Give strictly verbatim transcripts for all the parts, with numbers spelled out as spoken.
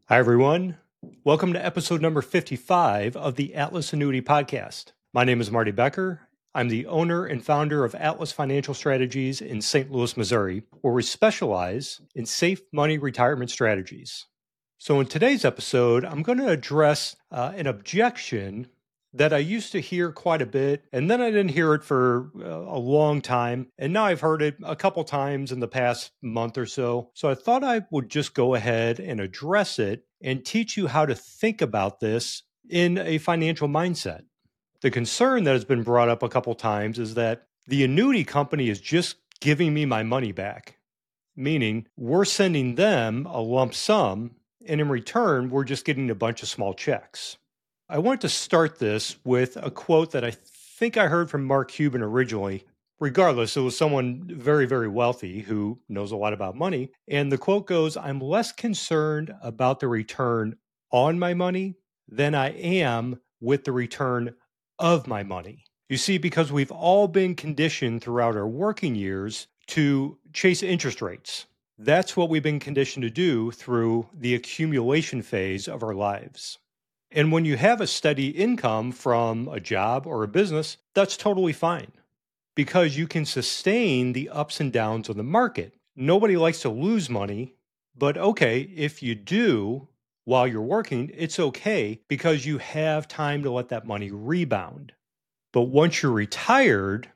Hi, everyone. Welcome to episode number fifty-five of the Atlas Annuity Podcast. My name is Marty Becker. I'm the owner and founder of Atlas Financial Strategies in Saint Louis, Missouri, where we specialize in safe money retirement strategies. So in today's episode, I'm going to address uh, an objection that I used to hear quite a bit, and then I didn't hear it for uh, a long time, and now I've heard it a couple times in the past month or so. So I thought I would just go ahead and address it and teach you how to think about this in a financial mindset. The concern that has been brought up a couple times is that the annuity company is just giving me my money back, meaning we're sending them a lump sum, and in return, we're just getting a bunch of small checks. I want to start this with a quote that I think I heard from Mark Cuban originally. Regardless, it was someone very, very wealthy who knows a lot about money. And the quote goes, "I'm less concerned about the return on my money than I am with the return of my money." You see, because we've all been conditioned throughout our working years to chase interest rates. That's what we've been conditioned to do through the accumulation phase of our lives. And when you have a steady income from a job or a business, that's totally fine because you can sustain the ups and downs of the market. Nobody likes to lose money, but okay, if you do while you're working, it's okay because you have time to let that money rebound. But once you're retired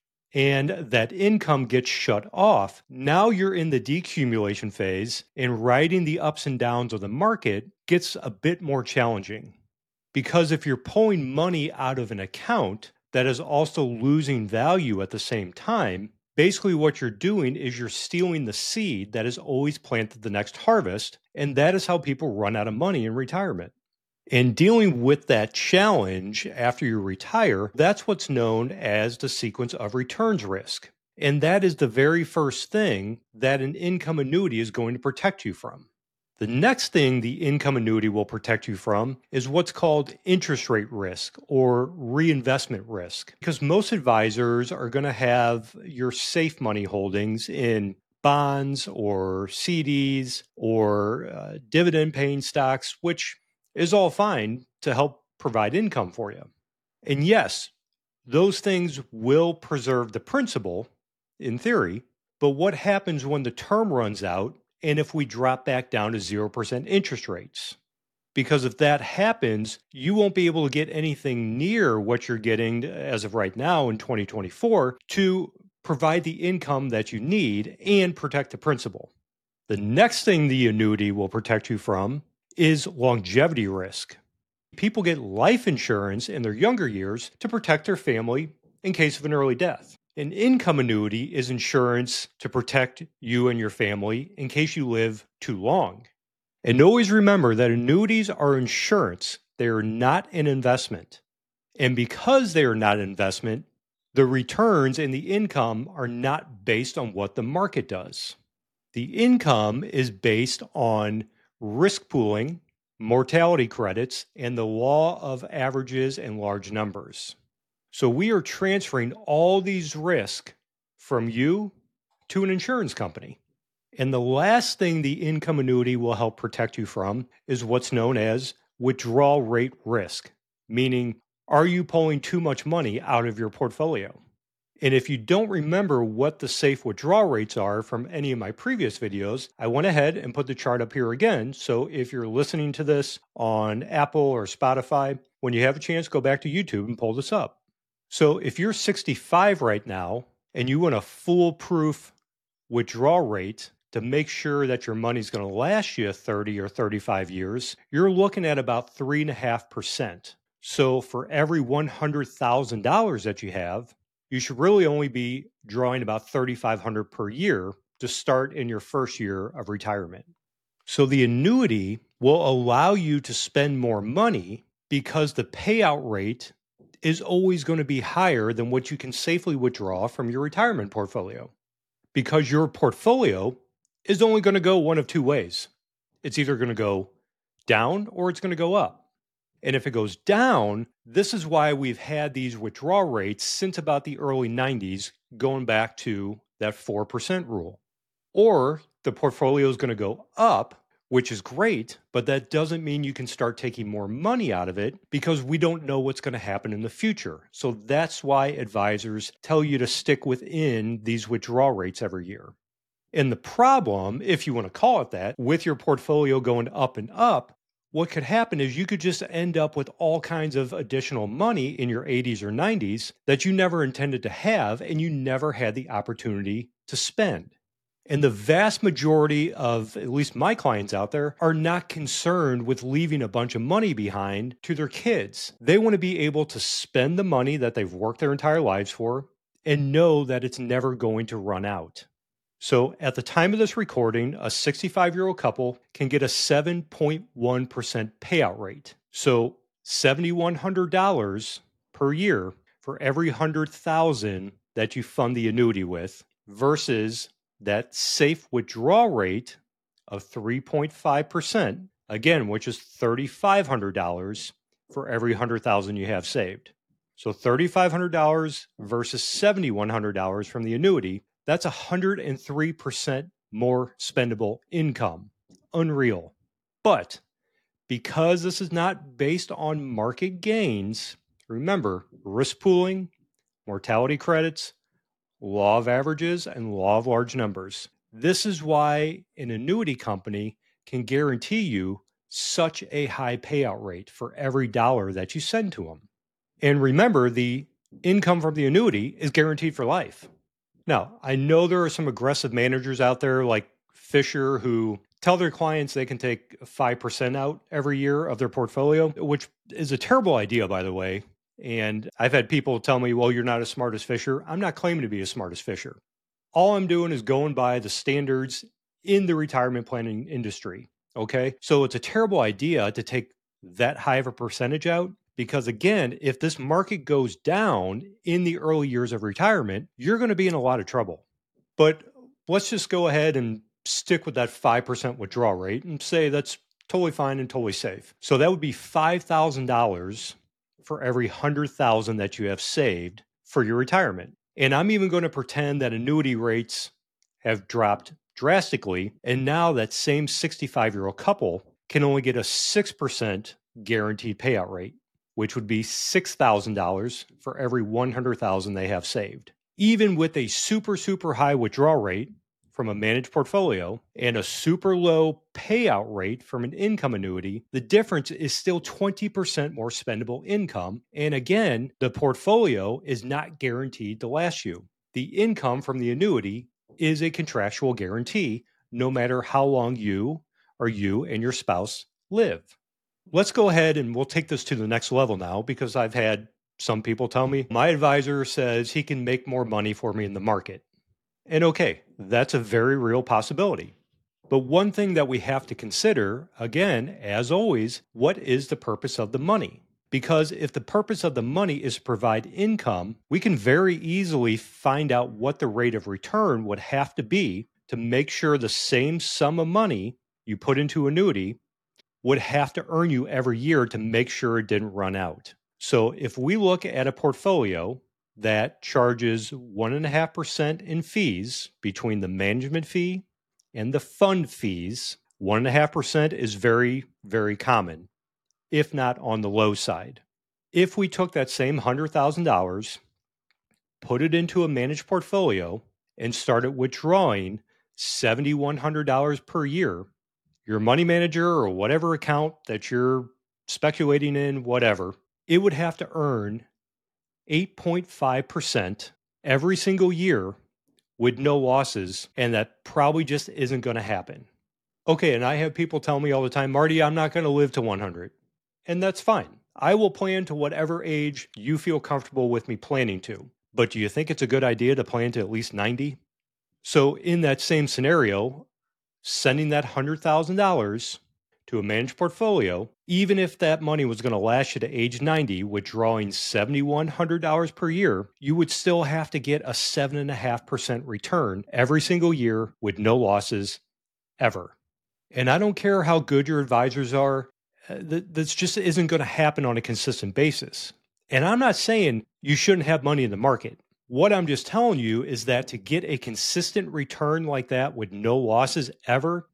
and that income gets shut off, now you're in the decumulation phase, and riding the ups and downs of the market gets a bit more challenging. Because if you're pulling money out of an account that is also losing value at the same time, basically what you're doing is you're stealing the seed that is always planted the next harvest, and that is how people run out of money in retirement. And dealing with that challenge after you retire, that's what's known as the sequence of returns risk. And that is the very first thing that an income annuity is going to protect you from. The next thing the income annuity will protect you from is what's called interest rate risk or reinvestment risk, because most advisors are going to have your safe money holdings in bonds or C Ds or uh, dividend paying stocks, which is all fine to help provide income for you. And yes, those things will preserve the principal in theory, but what happens when the term runs out and if we drop back down to zero percent interest rates? Because if that happens, you won't be able to get anything near what you're getting as of right now in twenty twenty-four to provide the income that you need and protect the principal. The next thing the annuity will protect you from is longevity risk. People get life insurance in their younger years to protect their family in case of an early death. An income annuity is insurance to protect you and your family in case you live too long. And always remember that annuities are insurance. They are not an investment. And because they are not an investment, the returns and the income are not based on what the market does. The income is based on risk pooling, mortality credits, and the law of averages and large numbers. So we are transferring all these risks from you to an insurance company. And the last thing the income annuity will help protect you from is what's known as withdrawal rate risk, meaning, are you pulling too much money out of your portfolio? And if you don't remember what the safe withdrawal rates are from any of my previous videos, I went ahead and put the chart up here again. So if you're listening to this on Apple or Spotify, when you have a chance, go back to YouTube and pull this up. So if you're sixty-five right now and you want a foolproof withdrawal rate to make sure that your money's going to last you thirty or thirty-five years, you're looking at about three point five percent. So for every one hundred thousand dollars that you have, you should really only be drawing about three thousand five hundred dollars per year to start in your first year of retirement. So the annuity will allow you to spend more money because the payout rate is always going to be higher than what you can safely withdraw from your retirement portfolio. Because your portfolio is only going to go one of two ways. It's either going to go down or it's going to go up. And if it goes down, this is why we've had these withdrawal rates since about the early nineties, going back to that four percent rule. Or the portfolio is going to go up, which is great, but that doesn't mean you can start taking more money out of it because we don't know what's going to happen in the future. So that's why advisors tell you to stick within these withdrawal rates every year. And the problem, if you want to call it that, with your portfolio going up and up, what could happen is you could just end up with all kinds of additional money in your eighties or nineties that you never intended to have and you never had the opportunity to spend. And the vast majority of, at least my clients out there, are not concerned with leaving a bunch of money behind to their kids. They want to be able to spend the money that they've worked their entire lives for and know that it's never going to run out. So at the time of this recording, a sixty-five-year-old couple can get a seven point one percent payout rate. So seven thousand one hundred dollars per year for every one hundred thousand dollars that you fund the annuity with versus that safe withdrawal rate of three point five percent, again, which is three thousand five hundred dollars for every one hundred thousand dollars you have saved. So three thousand five hundred dollars versus seven thousand one hundred dollars from the annuity, that's one hundred three percent more spendable income. Unreal. But because this is not based on market gains, remember, risk pooling, mortality credits, law of averages, and law of large numbers. This is why an annuity company can guarantee you such a high payout rate for every dollar that you send to them. And remember, the income from the annuity is guaranteed for life. Now, I know there are some aggressive managers out there like Fisher who tell their clients they can take five percent out every year of their portfolio, which is a terrible idea, by the way. And I've had people tell me, well, you're not as smart as Fisher. I'm not claiming to be as smart as Fisher. All I'm doing is going by the standards in the retirement planning industry. Okay. So it's a terrible idea to take that high of a percentage out because, again, if this market goes down in the early years of retirement, you're going to be in a lot of trouble. But let's just go ahead and stick with that five percent withdrawal rate and say that's totally fine and totally safe. So that would be five thousand dollars for every one hundred thousand dollars that you have saved for your retirement. And I'm even going to pretend that annuity rates have dropped drastically. And now that same sixty-five-year-old couple can only get a six percent guaranteed payout rate, which would be six thousand dollars for every one hundred thousand dollars they have saved. Even with a super, super high withdrawal rate from a managed portfolio and a super low payout rate from an income annuity, the difference is still twenty percent more spendable income. And again, the portfolio is not guaranteed to last you. The income from the annuity is a contractual guarantee, no matter how long you or you and your spouse live. Let's go ahead and we'll take this to the next level now because I've had some people tell me my advisor says he can make more money for me in the market. And okay, that's a very real possibility. But one thing that we have to consider, again, as always, what is the purpose of the money? Because if the purpose of the money is to provide income, we can very easily find out what the rate of return would have to be to make sure the same sum of money you put into annuity would have to earn you every year to make sure it didn't run out. So if we look at a portfolio that charges one point five percent in fees between the management fee and the fund fees, one point five percent is very, very common, if not on the low side. If we took that same one hundred thousand dollars, put it into a managed portfolio, and started withdrawing seven thousand one hundred dollars per year, your money manager or whatever account that you're speculating in, whatever, it would have to earn eight point five percent every single year with no losses, and that probably just isn't going to happen. Okay, and I have people tell me all the time, Marty, I'm not going to live to one hundred. And that's fine. I will plan to whatever age you feel comfortable with me planning to. But do you think it's a good idea to plan to at least ninety? So in that same scenario, sending that one hundred thousand dollars to a managed portfolio, even if that money was going to last you to age ninety, withdrawing seven thousand one hundred dollars per year, you would still have to get a seven point five percent return every single year with no losses ever. And I don't care how good your advisors are, this just isn't going to happen on a consistent basis. And I'm not saying you shouldn't have money in the market. What I'm just telling you is that to get a consistent return like that with no losses ever,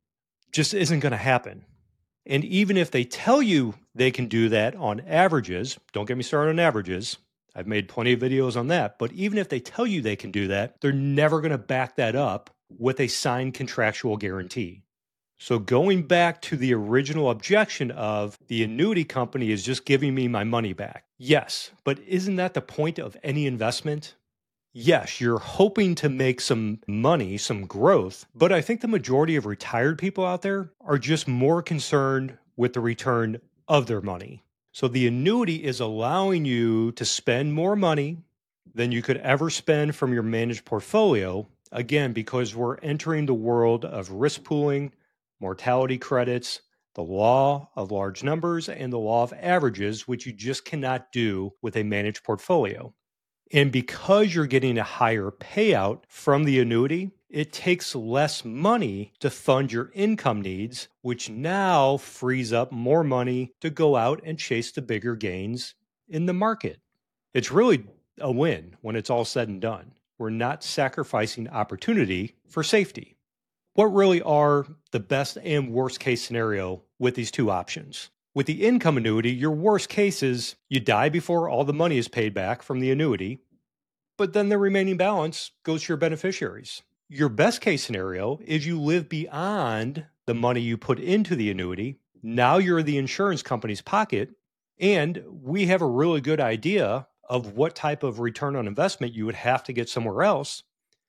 just isn't going to happen. And even if they tell you they can do that on averages, don't get me started on averages. I've made plenty of videos on that. But even if they tell you they can do that, they're never going to back that up with a signed contractual guarantee. So going back to the original objection of the annuity company is just giving me my money back. Yes, but isn't that the point of any investment? Yes, you're hoping to make some money, some growth, but I think the majority of retired people out there are just more concerned with the return of their money. So the annuity is allowing you to spend more money than you could ever spend from your managed portfolio, again, because we're entering the world of risk pooling, mortality credits, the law of large numbers, and the law of averages, which you just cannot do with a managed portfolio. And because you're getting a higher payout from the annuity, it takes less money to fund your income needs, which now frees up more money to go out and chase the bigger gains in the market. It's really a win when it's all said and done. We're not sacrificing opportunity for safety. What really are the best and worst case scenario with these two options? With the income annuity, your worst case is you die before all the money is paid back from the annuity, but then the remaining balance goes to your beneficiaries. Your best case scenario is you live beyond the money you put into the annuity. Now you're in the insurance company's pocket, and we have a really good idea of what type of return on investment you would have to get somewhere else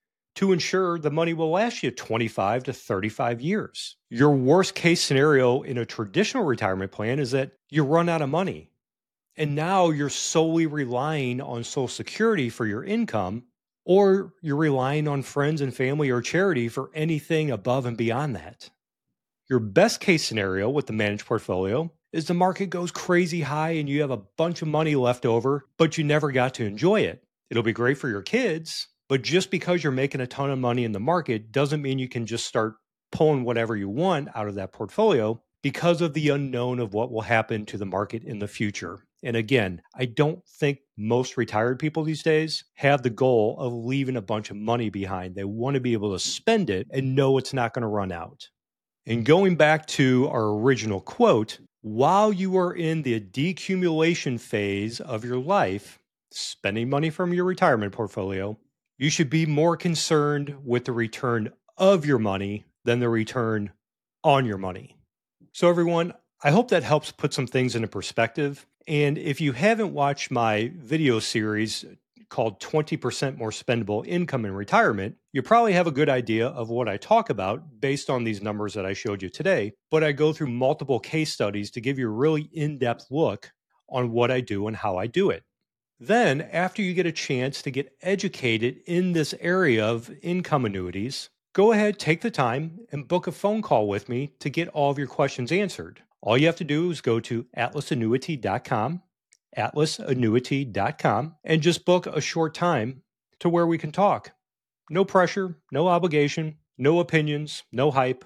to ensure the money will last you twenty-five to thirty-five years. Your worst case scenario in a traditional retirement plan is that you run out of money. And now you're solely relying on Social Security for your income, or you're relying on friends and family or charity for anything above and beyond that. Your best case scenario with the managed portfolio is the market goes crazy high and you have a bunch of money left over, but you never got to enjoy it. It'll be great for your kids, but just because you're making a ton of money in the market doesn't mean you can just start pulling whatever you want out of that portfolio because of the unknown of what will happen to the market in the future. And again, I don't think most retired people these days have the goal of leaving a bunch of money behind. They want to be able to spend it and know it's not going to run out. And going back to our original quote, while you are in the decumulation phase of your life, spending money from your retirement portfolio, you should be more concerned with the return of your money than the return on your money. So everyone, I hope that helps put some things into perspective. And if you haven't watched my video series called twenty percent More Spendable Income in Retirement, you probably have a good idea of what I talk about based on these numbers that I showed you today. But I go through multiple case studies to give you a really in-depth look on what I do and how I do it. Then, after you get a chance to get educated in this area of income annuities, go ahead, take the time, and book a phone call with me to get all of your questions answered. All you have to do is go to atlas annuity dot com, atlas annuity dot com, and just book a short time to where we can talk. No pressure, no obligation, no opinions, no hype.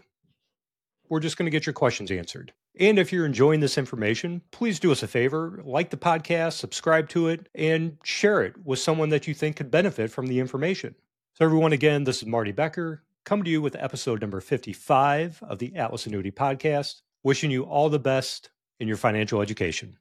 We're just going to get your questions answered. And if you're enjoying this information, please do us a favor, like the podcast, subscribe to it, and share it with someone that you think could benefit from the information. So everyone, again, this is Marty Becker, coming to you with episode number fifty-five of the Atlas Annuity Podcast, wishing you all the best in your financial education.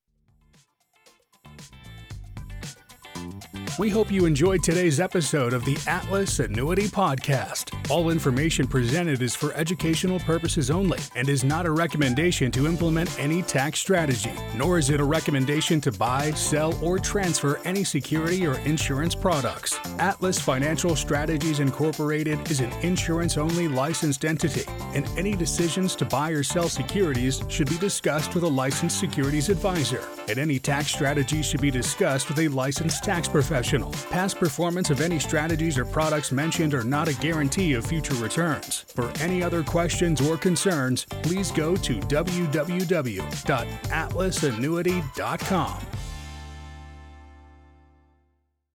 We hope you enjoyed today's episode of the Atlas Annuity Podcast. All information presented is for educational purposes only and is not a recommendation to implement any tax strategy, nor is it a recommendation to buy, sell, or transfer any security or insurance products. Atlas Financial Strategies Incorporated is an insurance-only licensed entity, and any decisions to buy or sell securities should be discussed with a licensed securities advisor, and any tax strategies should be discussed with a licensed tax professional. Past performance of any strategies or products mentioned are not a guarantee of future returns. For any other questions or concerns, please go to w w w dot atlas annuity dot com.